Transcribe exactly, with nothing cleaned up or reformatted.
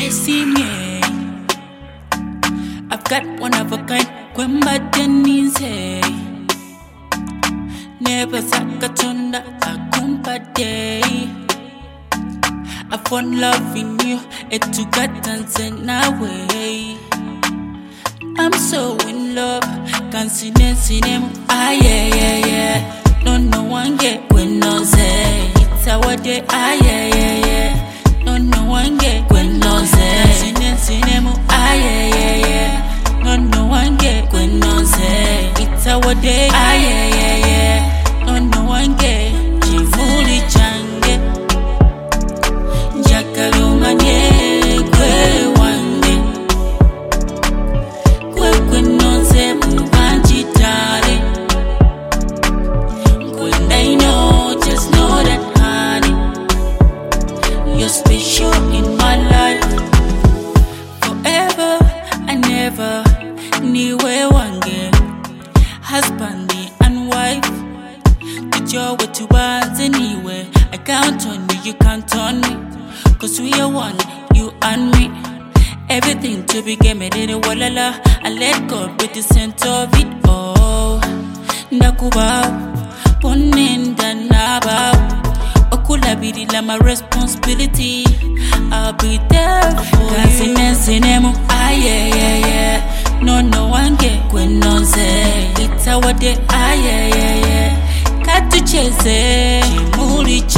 see me. I've got one of a kind. Kwemba denize. Never sakatunda akumpa day. I found love in you. It took a dance in away. I'm so in love. Can't see them, see them. Ah yeah yeah yeah. No no one get when no say. It's our day. Ah yeah yeah yeah. No no one get when no say. Can't see them, see them. Ah yeah yeah yeah. No no one get when no say. It's our day. Ah yeah yeah yeah. No no one get. Jivuli change. Jakaluma nye kwe wange. Kwe kwe nonse mubanji tare. When I know, just know that honey, you're special in my life. Forever and ever, niwe wange. Husband and wife. Your way to us anyway. I count on you, you count on me. Cause we are one, you and me. Everything to be game, it ain't walala. I let God be the center of it all. Nakubao, ponenda nabao. Okula bidila my responsibility. I'll be there for you. Kansinemu, ah yeah yeah yeah. No no one get when no say. It's our day, ah yeah yeah yeah. Got to chase it,